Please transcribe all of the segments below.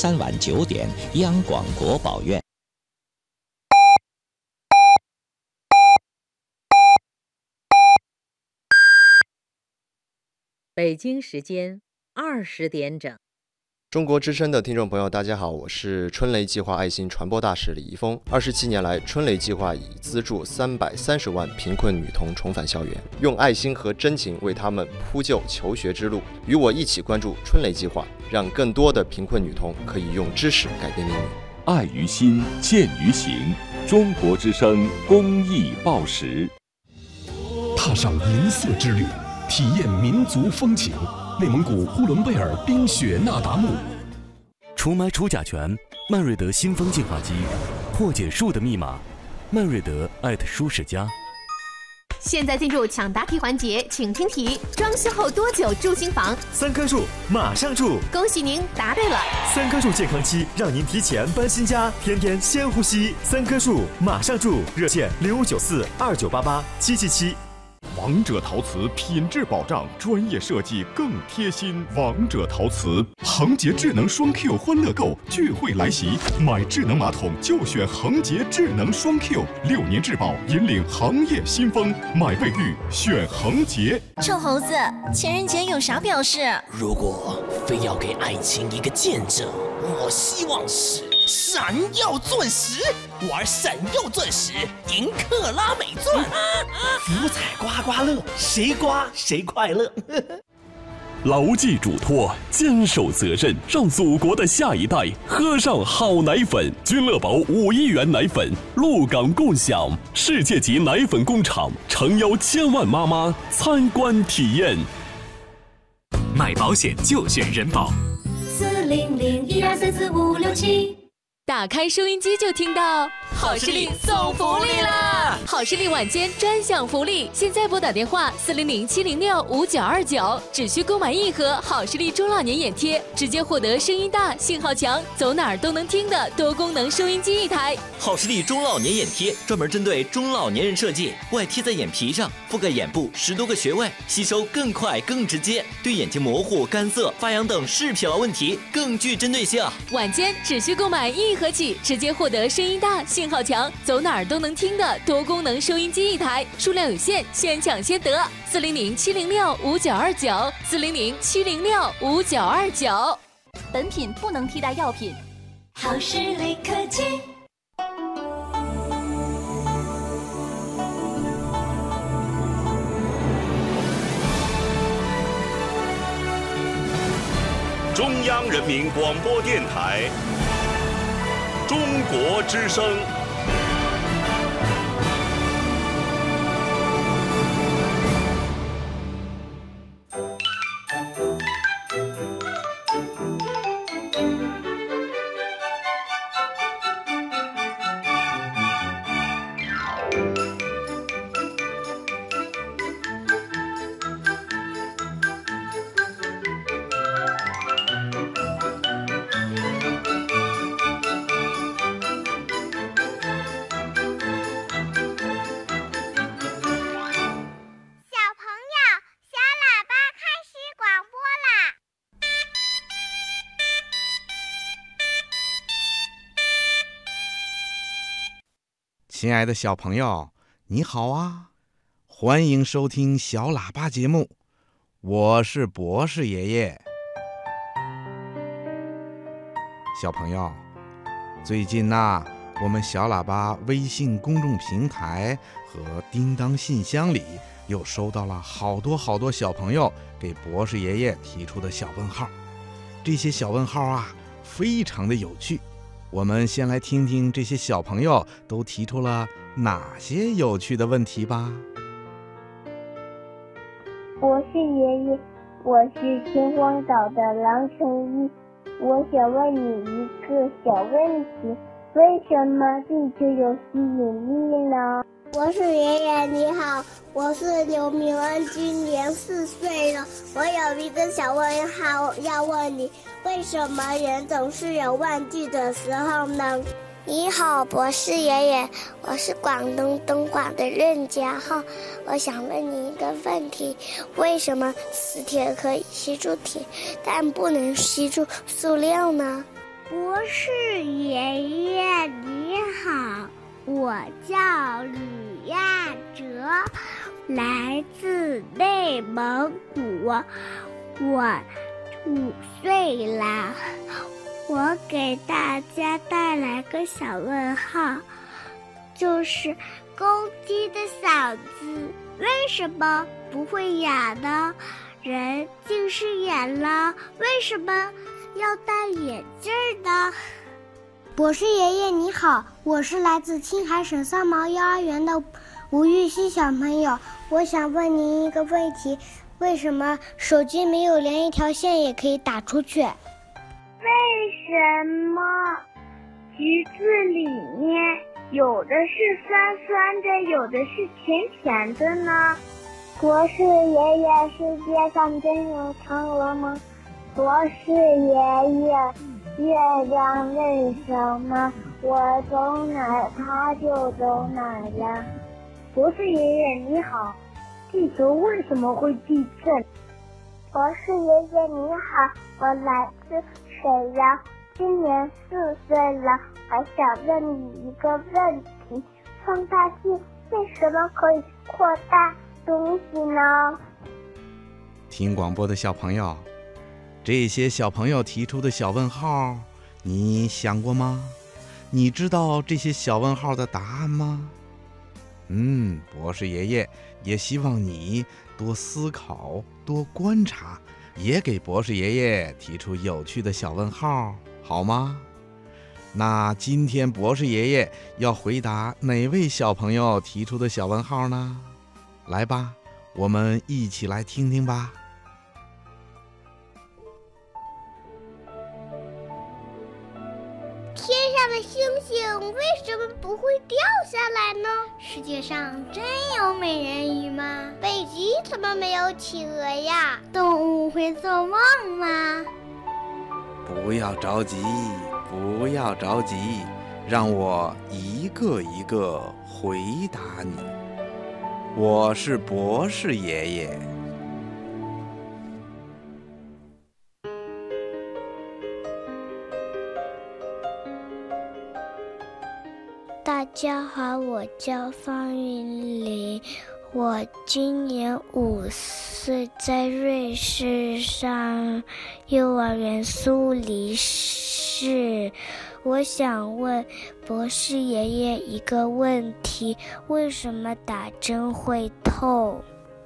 3晚9点，央广国宝院。 北京时间20点整。 中国之声的听众朋友，大家好，我是春雷计划爱心传播大使李易峰。27年来，春雷计划已资助330万贫困女童重返校园，用爱心和真情为她们铺就求学之路。与我一起关注春雷计划，让更多的贫困女童可以用知识改变命运。 爱于心，见于行。中国之声公益报时， 踏上银色之旅，体验民族风情。内蒙古呼伦贝尔冰雪那达慕， 除霾除甲醛，曼瑞德新风净化机，破解树的密码，曼瑞德舒适家。 现在进入抢答题环节，请听题：装修后多久住新房 ？3棵树，马上住！ 恭喜您答对了。 3棵树健康期，让您提前搬新家，天天先呼吸。3棵树，马上住！热线059429887777。 王者陶瓷品质保障，专业设计更贴心。王者陶瓷，恒洁智能双 Q 欢乐购聚会来袭，买智能马桶就选恒洁智能双 Q，6年质保，引领行业新风。买卫浴选恒洁。 臭猴子，情人节有啥表示？ 如果非要给爱情一个见证，我希望是闪耀钻石，玩闪耀钻石赢克拉美钻，福彩刮刮乐，谁刮谁快乐。 牢记嘱托，坚守责任，让祖国的下一代喝上好奶粉。君乐宝5亿元奶粉，鹿港共享，世界级奶粉工厂，诚邀千万妈妈参观体验。 买保险就选人保。 40012344567。打开收音机就听到好视力送福利啦！好视力晚间专享福利，现在拨打电话400-706-5929，只需购买1盒好视力中老年眼贴，直接获得声音大、信号强、走哪儿都能听的多功能收音机1台。 好视力中老年眼贴专门针对中老年人设计，外贴在眼皮上，覆盖眼部10多个穴位，吸收更快更直接，对眼睛模糊、干涩、发痒等视疲劳问题更具针对性。 晚间只需购买1盒起，直接获得声音大、信号强、走哪儿都能听的多功能收音机1台，数量有限，先抢先得。400-706-5929，400-706-5929。本品不能替代药品。 好视力科技。 中央人民广播电台中国之声。 亲爱的小朋友，你好啊！欢迎收听小喇叭节目，我是博士爷爷。小朋友，最近我们小喇叭微信公众平台和叮当信箱里又收到了好多小朋友给博士爷爷提出的小问号。这些小问号非常的有趣。我们先来听听这些小朋友都提出了哪些有趣的问题吧。 博士爷爷，我是秦皇岛的郎成一，我想问你一个小问题，为什么地球有吸引力呢？ 博士爷爷你好，我是刘明恩，今年4岁了。我有一个小问号要问你，为什么人总是有忘记的时候呢？ 你好，博士爷爷，我是广东东莞的任家浩，我想问你一个问题，为什么磁铁可以吸住铁，但不能吸住塑料呢？ 博士爷爷你好，我叫吕亚哲，来自内蒙古，我5岁啦。我给大家带来个小问号，就是公鸡的嗓子为什么不会哑呢？人近视眼了，为什么要戴眼镜呢？ 博士爷爷你好，我是来自青海省三毛幼儿园的吴玉溪小朋友，我想问您一个问题，为什么手机没有连一条线也可以打出去？ 为什么橘子里面有的是酸酸的，有的是甜甜的呢？ 博士爷爷，世界上真有嫦娥吗？博士爷爷，月亮为什么我走哪儿它就走哪儿呀？ 博士爷爷你好，地球为什么会地震？ 博士爷爷你好，我来自沈阳，今年4岁了，我想问你一个问题：放大镜为什么可以扩大东西呢？ 听广播的小朋友，这些小朋友提出的小问号，你想过吗？你知道这些小问号的答案吗？博士爷爷也希望你多思考，多观察，也给博士爷爷提出有趣的小问号，好吗？那今天博士爷爷要回答哪位小朋友提出的小问号呢？来吧，我们一起来听听吧。 天上的星星为什么不会掉下来呢？世界上真有美人鱼吗？北极怎么没有企鹅呀？动物会做梦吗？ 不要着急，不要着急，让我一个一个回答你。我是博士爷爷。 大家好，我叫方韵玲，我今年5岁，在瑞士上幼儿园苏黎世。我想问博士爷爷一个问题，为什么打针会痛？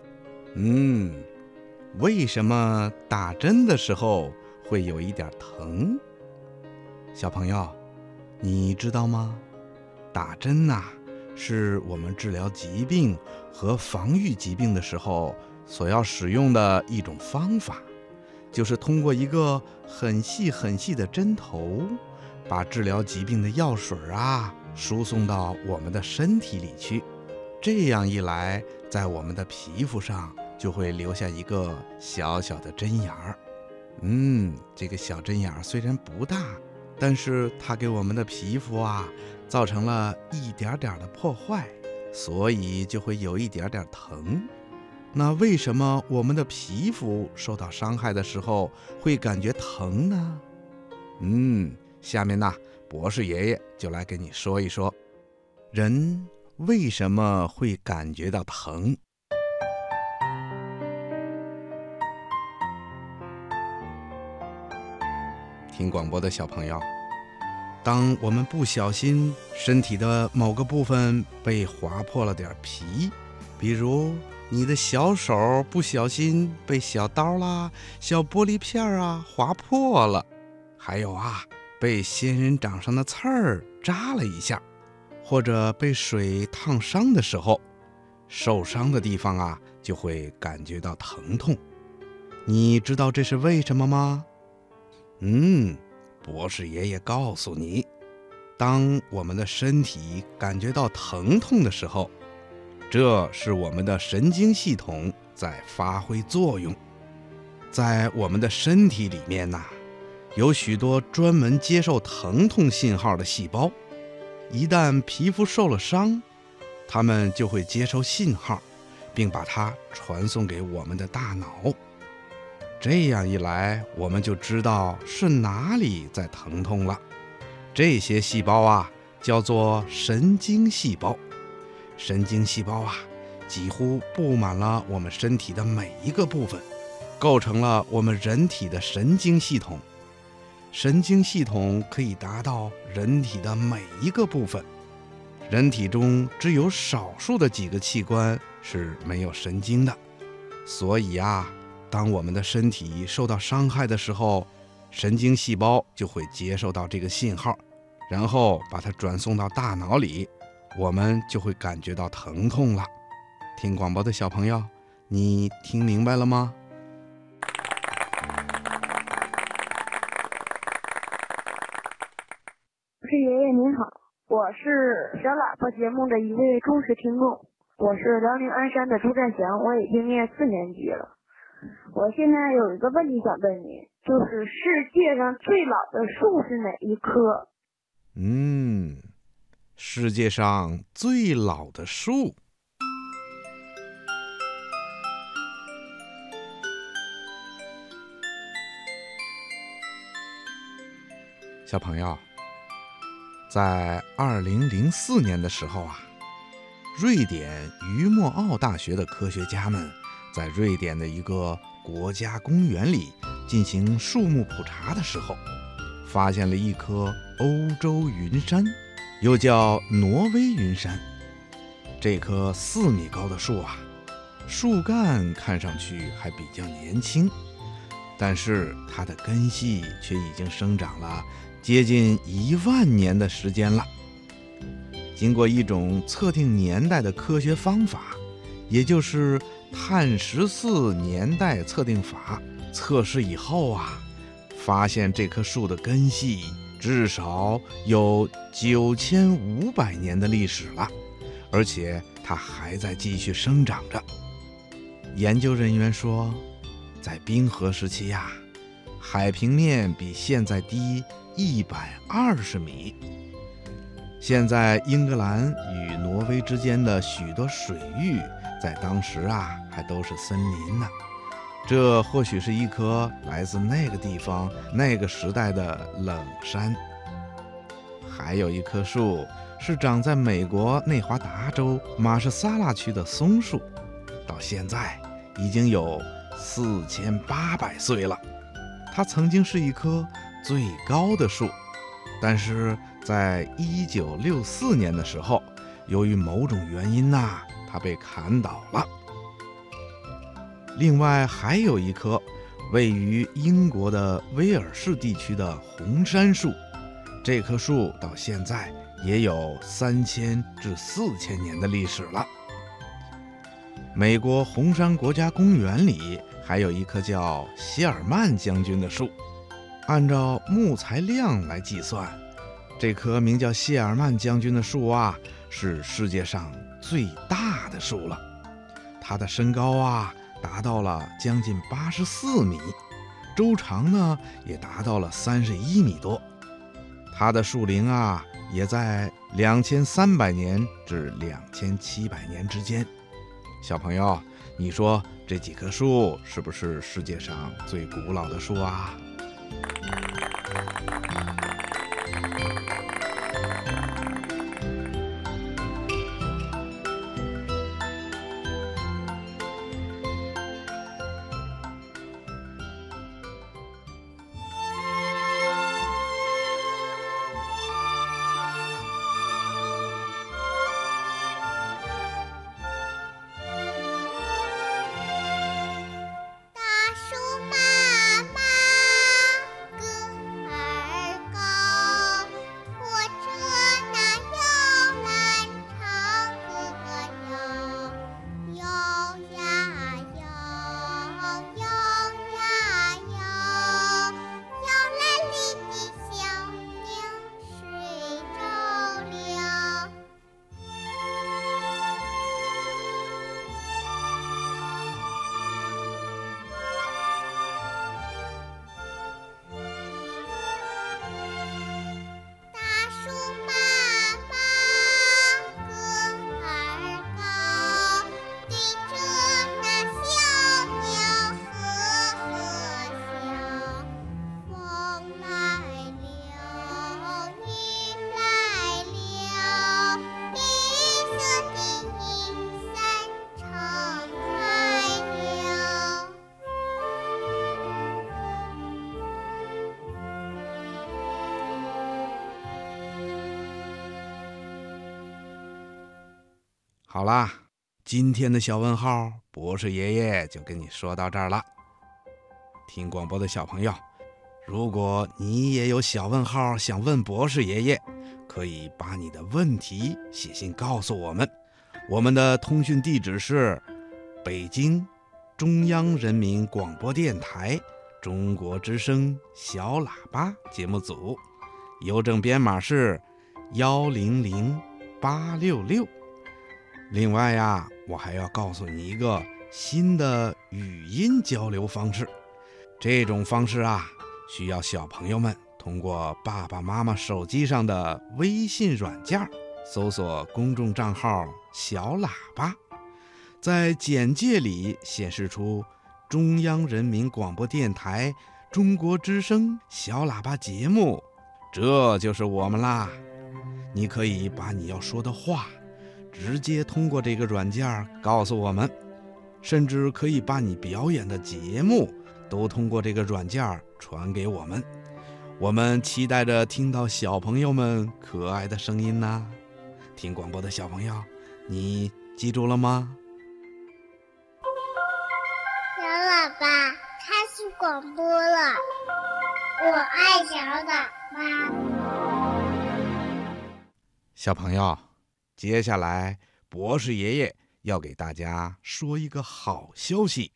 为什么打针的时候会有一点疼？小朋友，你知道吗？打针是我们治疗疾病和防御疾病的时候所要使用的一种方法，就是通过一个很细很细的针头，把治疗疾病的药水输送到我们的身体里去。这样一来，在我们的皮肤上就会留下一个小小的针眼儿。这个小针眼儿虽然不大，但是它给我们的皮肤造成了一点点的破坏，所以就会有一点点疼。那为什么我们的皮肤受到伤害的时候会感觉疼呢？下面博士爷爷就来跟你说一说，人为什么会感觉到疼。听广播的小朋友，当我们不小心身体的某个部分被划破了点皮，比如你的小手不小心被小刀小玻璃片划破了，还有被仙人掌上的刺儿扎了一下，或者被水烫伤的时候，受伤的地方就会感觉到疼痛。你知道这是为什么吗？博士爷爷告诉你，当我们的身体感觉到疼痛的时候，这是我们的神经系统在发挥作用。在我们的身体里面有许多专门接受疼痛信号的细胞，一旦皮肤受了伤，它们就会接收信号，并把它传送给我们的大脑。这样一来，我们就知道是哪里在疼痛了。 这些细胞啊，叫做神经细胞。神经细胞啊，几乎布满了我们身体的每一个部分，构成了我们人体的神经系统。神经系统可以达到人体的每一个部分。人体中只有少数的几个器官是没有神经的，所以啊，当我们的身体受到伤害的时候，神经细胞就会接受到这个信号，然后把它转送到大脑里，我们就会感觉到疼痛了。听广播的小朋友，你听明白了吗？ 是爷爷您好，我是小喇叭节目的一位忠实听众，我是辽宁鞍山的朱占祥，我已经念4年级了。我现在有一个问题想问你，就是世界上最老的树是哪一棵？ 世界上最老的树。小朋友，在2004年的时候啊，瑞典于默奥大学的科学家们在瑞典的一个国家公园里进行树木普查的时候，发现了一棵欧洲云杉，又叫挪威云杉。这棵4米高的树啊，树干看上去还比较年轻，但是它的根系却已经生长了接近1万年的时间了。经过一种测定年代的科学方法，也就是碳14年代测定法，测试以后啊，发现这棵树的根系至少有9500年的历史了，而且它还在继续生长着。研究人员说，在冰河时期呀，海平面比现在低120米。现在英格兰与挪威之间的许多水域在当时啊还都是森林呢，这或许是一棵来自那个地方那个时代的冷杉。还有一棵树是长在美国内华达州马什萨拉区的松树，到现在已经有4800岁了。它曾经是一棵最高的树，但是在1964年的时候，由于某种原因它被砍倒了。另外还有一棵位于英国的威尔士地区的红杉树，这棵树到现在也有3000至4000年的历史了。美国红杉国家公园里还有一棵叫谢尔曼将军的树，按照木材量来计算，这棵名叫谢尔曼将军的树啊，是世界上最大的树了。它的身高啊达到了将近84米，周长呢也达到了31米多。它的树龄啊也在2300年至2700年之间。小朋友，你说这几棵树是不是世界上最古老的树啊？ 大树妈妈个儿高。 好啦，今天的小问号，博士爷爷就跟你说到这儿了。听广播的小朋友，如果你也有小问号想问博士爷爷，可以把你的问题写信告诉我们。我们的通讯地址是北京中央人民广播电台中国之声小喇叭节目组，邮政编码是100866。另外呀，我还要告诉你一个新的语音交流方式。这种方式啊，需要小朋友们通过爸爸妈妈手机上的微信软件，搜索公众账号小喇叭，在简介里显示出中央人民广播电台中国之声小喇叭节目，这就是我们啦。你可以把你要说的话直接通过这个软件告诉我们，甚至可以把你表演的节目都通过这个软件传给我们。我们期待着听到小朋友们可爱的声音呢。听广播的小朋友，你记住了吗？ 小喇叭开始广播了，我爱小喇叭。 小朋友，接下来博士爷爷要给大家说一个好消息。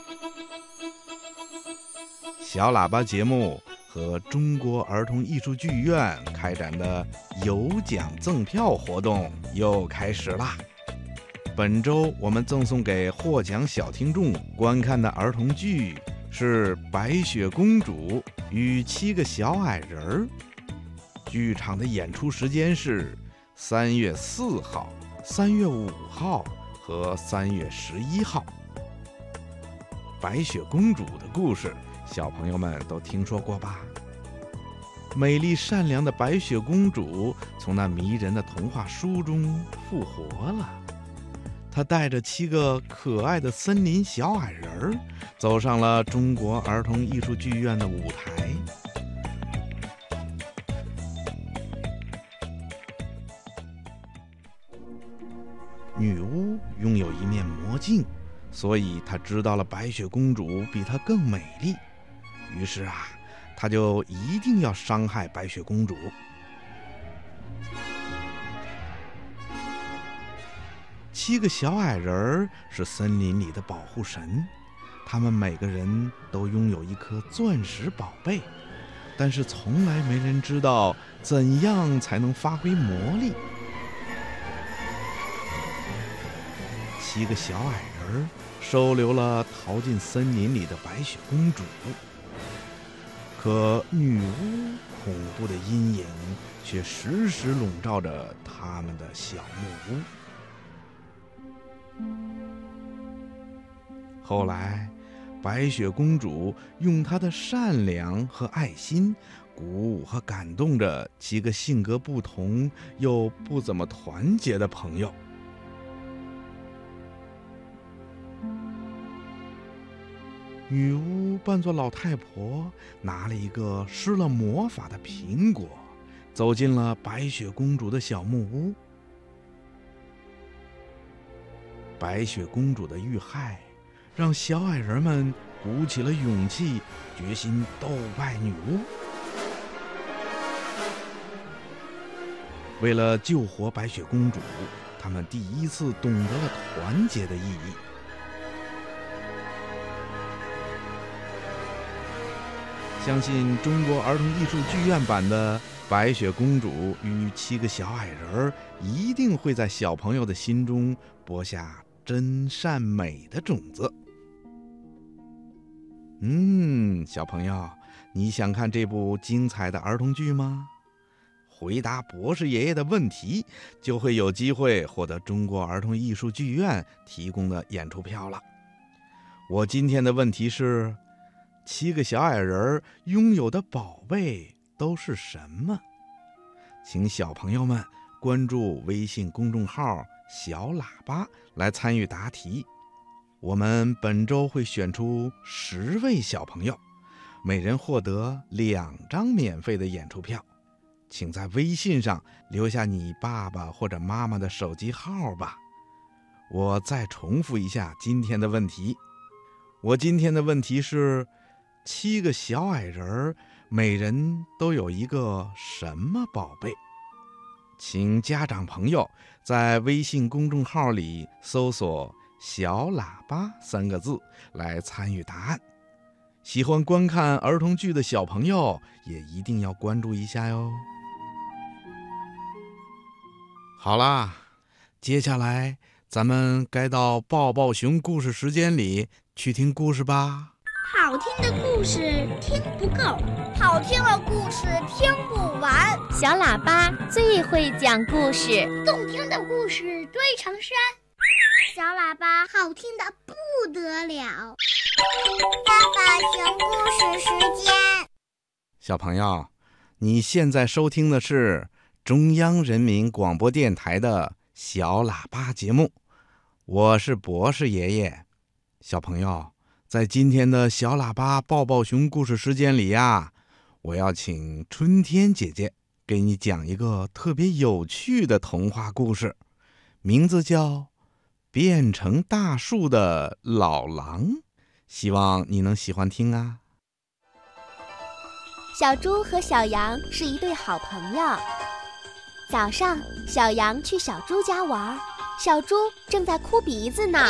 小喇叭节目和中国儿童艺术剧院开展的有奖赠票活动又开始啦！本周我们赠送给获奖小听众观看的儿童剧是《白雪公主与7个小矮人儿》。剧场的演出时间是3月4号、3月5号和3月11号。白雪公主的故事，小朋友们都听说过吧？美丽善良的白雪公主从那迷人的童话书中复活了。她带着7个可爱的森林小矮人儿，走上了中国儿童艺术剧院的舞台。女巫拥有一面魔镜，所以她知道了白雪公主比她更美丽。于是啊，她就一定要伤害白雪公主。7个小矮人是森林里的保护神，他们每个人都拥有一颗钻石宝贝，但是从来没人知道怎样才能发挥魔力。7个小矮人收留了逃进森林里的白雪公主，可女巫恐怖的阴影却时时笼罩着他们的小木屋。后来，白雪公主用她的善良和爱心鼓舞和感动着7个性格不同又不怎么团结的朋友。女巫扮作老太婆，拿了一个施了魔法的苹果，走进了白雪公主的小木屋。白雪公主的遇害让小矮人们鼓起了勇气，决心斗败女巫。为了救活白雪公主，他们第一次懂得了团结的意义。相信中国儿童艺术剧院版的《白雪公主与7个小矮人》一定会在小朋友的心中播下真善美的种子。小朋友，你想看这部精彩的儿童剧吗？回答博士爷爷的问题，就会有机会获得中国儿童艺术剧院提供的演出票了。我今天的问题是，7个小矮人拥有的宝贝都是什么？请小朋友们关注微信公众号小喇叭来参与答题。我们本周会选出10位小朋友，每人获得2张免费的演出票。请在微信上留下你爸爸或者妈妈的手机号吧。 我再重复一下今天的问题。我今天的问题是，7个小矮人每人都有一个什么宝贝？请家长朋友在微信公众号里搜索“小喇叭”3个字来参与答案。喜欢观看儿童剧的小朋友也一定要关注一下哟。好啦，接下来咱们该到抱抱熊故事时间里去听故事吧。 好听的故事听不够，好听的故事听不完。 小喇叭最会讲故事， 动听的故事堆成山。小喇叭好听的不得了。抱抱熊故事时间。 小朋友，你现在收听的是中央人民广播电台的小喇叭节目，我是博士爷爷。小朋友，在今天的小喇叭抱抱熊故事时间里呀，我要请春天姐姐给你讲一个特别有趣的童话故事，名字叫《变成大树的老狼》，希望你能喜欢听啊。 小猪和小羊是一对好朋友。早上，小羊去小猪家玩，小猪正在哭鼻子呢。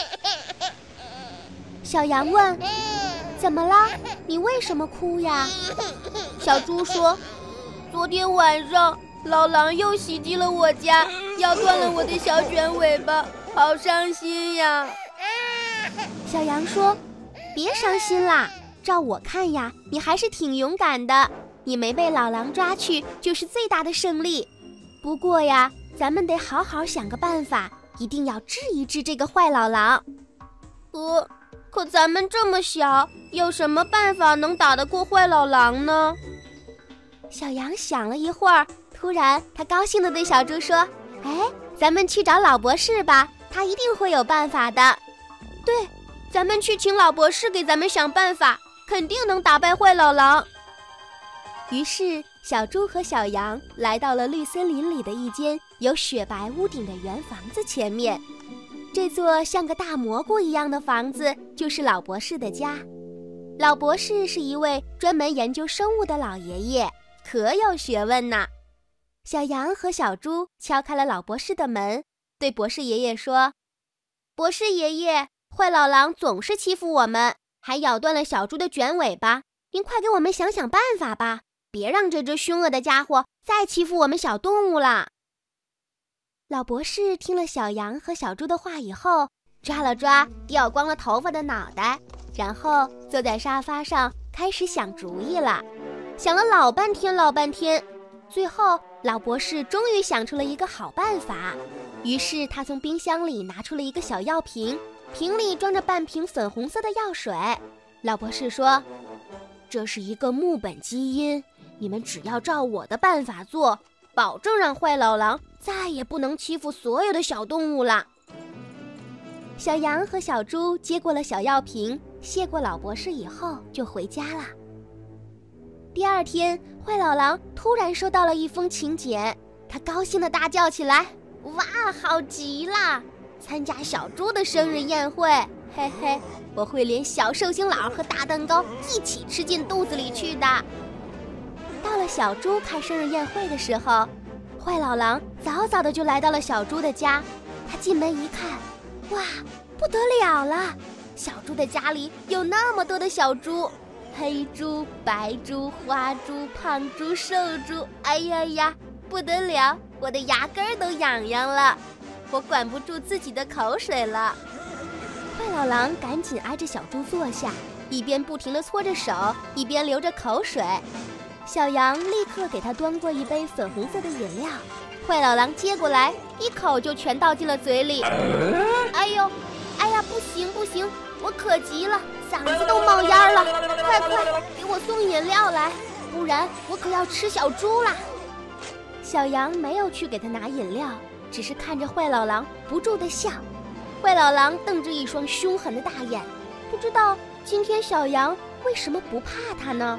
小羊问：“怎么了？你为什么哭呀？”小猪说：“昨天晚上老狼又袭击了我家，咬断了我的小卷尾巴，好伤心呀。”小羊说：“别伤心啦，照我看呀，你还是挺勇敢的，你没被老狼抓去就是最大的胜利。不过呀，咱们得好好想个办法，一定要治一治这个坏老狼。”可咱们这么小，有什么办法能打得过坏老狼呢？小羊想了一会儿，突然他高兴地对小猪说：“哎，咱们去找老博士吧，他一定会有办法的。”对，咱们去请老博士给咱们想办法，肯定能打败坏老狼。于是小猪和小羊来到了绿森林里的一间有雪白屋顶的圆房子前面。这座像个大蘑菇一样的房子就是老博士的家。老博士是一位专门研究生物的老爷爷，可有学问呢。小羊和小猪敲开了老博士的门，对博士爷爷说：“博士爷爷，坏老狼总是欺负我们，还咬断了小猪的卷尾巴，您快给我们想想办法吧，别让这只凶恶的家伙再欺负我们小动物了。”老博士听了小羊和小猪的话以后，抓了抓掉光了头发的脑袋，然后坐在沙发上开始想主意了。想了老半天，最后老博士终于想出了一个好办法。于是他从冰箱里拿出了一个小药瓶，瓶里装着半瓶粉红色的药水。老博士说：“这是一个木本基因，你们只要照我的办法做，保证让坏老狼再也不能欺负所有的小动物了。”小羊和小猪接过了小药瓶，谢过老博士以后就回家了。第二天，坏老狼突然收到了一封请柬，他高兴地大叫起来：“哇，好极了！参加小猪的生日宴会，嘿嘿，我会连小寿星佬和大蛋糕一起吃进肚子里去的。”到了小猪开生日宴会的时候，坏老狼早早的就来到了小猪的家。他进门一看，哇，不得了了！小猪的家里有那么多的小猪，黑猪、白猪、花猪、胖猪、瘦猪，哎呀呀，不得了！我的牙根都痒痒了，我管不住自己的口水了。坏老狼赶紧挨着小猪坐下，一边不停地搓着手，一边流着口水。小羊立刻给他端过一杯粉红色的饮料，坏老狼接过来，一口就全倒进了嘴里。哎呦，哎呀，不行，我渴极了，嗓子都冒烟了，快给我送饮料来，不然我可要吃小猪啦！小羊没有去给他拿饮料，只是看着坏老狼不住地笑。坏老狼瞪着一双凶狠的大眼，不知道今天小羊为什么不怕他呢？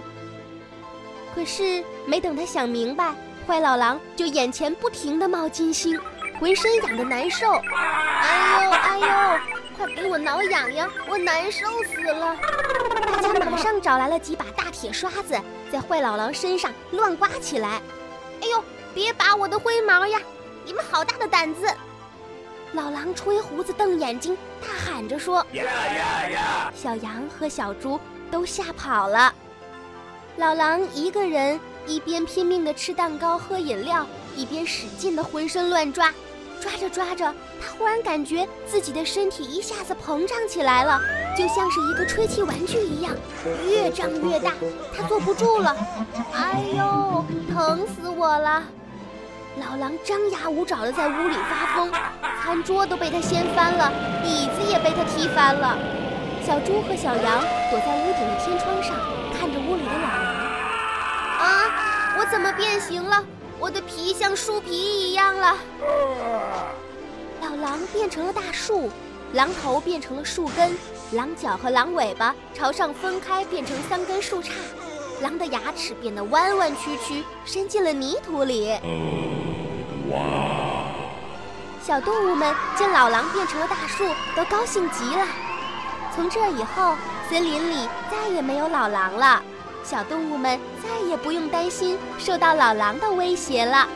可是没等他想明白，坏老狼就眼前不停地冒金星， 浑身痒得难受。哎呦哎呦，快给我挠痒痒，我难受死了！大家马上找来了几把大铁刷子，在坏老狼身上乱刮起来。哎呦，别拔我的灰毛呀！你们好大的胆子！老狼吹胡子瞪眼睛，大喊着说：呀呀呀！小羊和小猪都吓跑了。老狼一个人一边拼命地吃蛋糕喝饮料，一边使劲地浑身乱抓。抓着抓着，他忽然感觉自己的身体一下子膨胀起来了，就像是一个吹气玩具一样，越胀越大。他坐不住了，哎呦，疼死我了！老狼张牙舞爪地在屋里发疯，餐桌都被他掀翻了，椅子也被他踢翻了。小猪和小羊躲在屋顶的天窗上，看着屋里的老狼。啊，我怎么变形了？我的皮像树皮一样了。老狼变成了大树，狼头变成了树根，狼角和狼尾巴朝上分开，变成3根树杈。狼的牙齿变得弯弯曲曲，伸进了泥土里。哇！小动物们见老狼变成了大树，都高兴极了。从这以后，森林里再也没有老狼了。小动物们再也不用担心受到老狼的威胁了。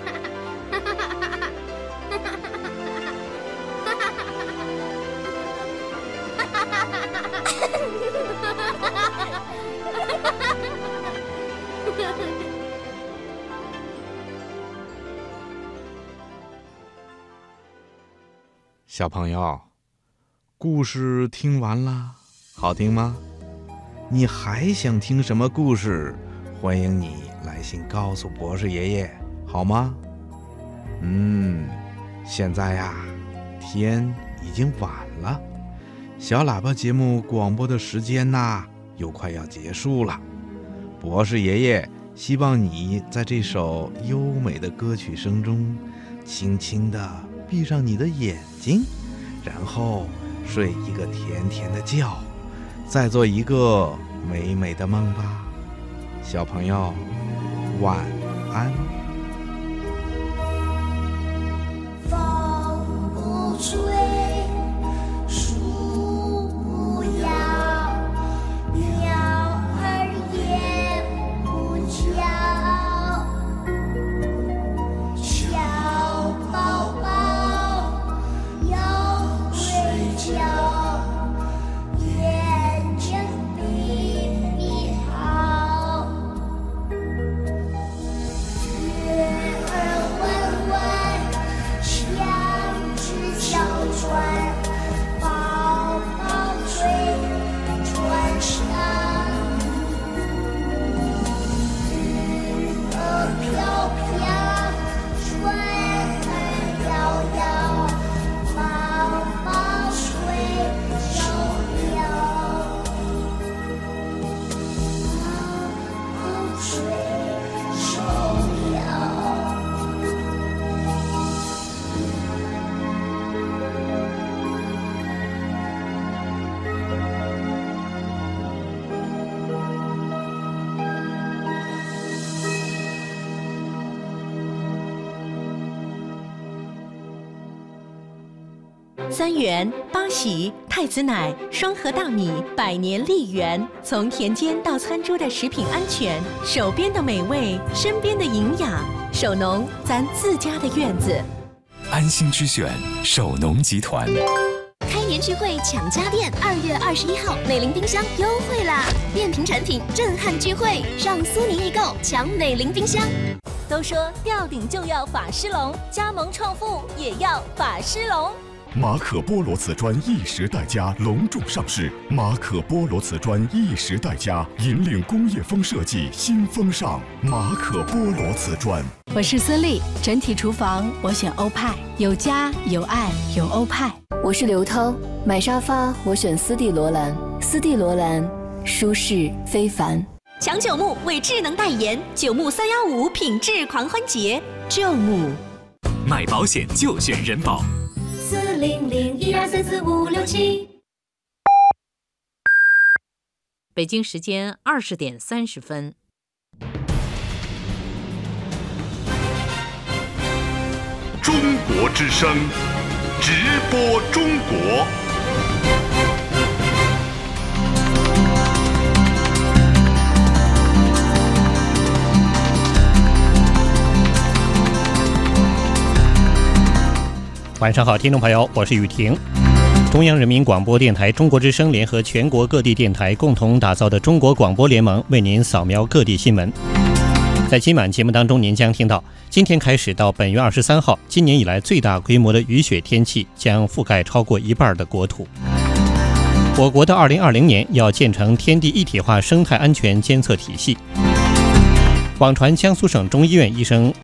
小朋友，故事听完了，好听吗？你还想听什么故事？欢迎你来信告诉博士爷爷，好吗？现在呀，天已经晚了，小喇叭节目广播的时间呐，又快要结束了。博士爷爷希望你在这首优美的歌曲声中，轻轻地闭上你的眼睛，然后睡一个甜甜的觉，再做一个美美的梦吧。小朋友，晚安。 风不吹，树不摇，鸟儿也不叫，小宝宝要睡觉，眼睛闭闭好，月儿弯弯，像只小船，宝宝睡船上，云儿飘飘，船儿摇摇，宝宝睡着了，宝宝睡着了。 3元、八喜、太子奶、双核大米，100年励源，从田间到餐桌的食品安全，手边的美味，身边的营养，手农咱自家的院子。 安心之选，手农集团。 开年聚会抢家电，2月21号，美菱冰箱优惠啦！电瓶产品震撼聚会，上苏宁易购抢美菱冰箱。都说吊顶就要法师龙，加盟创富也要法师龙。 马可波罗瓷砖一时代家隆重上市，马可波罗瓷砖一时代家引领工业风设计新风尚，马可波罗瓷砖。 我是孙俪，整体厨房我选欧派，有家有爱有欧派。 我是刘涛，买沙发我选斯蒂罗兰，斯蒂罗兰舒适非凡。 抢九牧为智能代言，九牧315品质狂欢节， 九牧。 买保险就选人保。 40012344567。 北京时间20点30分。 中国之声，直播中国。 晚上好，听众朋友，我是雨婷。中央人民广播电台中国之声联合全国各地电台共同打造的中国广播联盟为您扫描各地新闻。在今晚节目当中，您将听到今天开始到本月23号，今年以来最大规模的雨雪天气将覆盖超过一半的国土。我国的2020年要建成天地一体化生态安全监测体系。网传江苏省中医院医生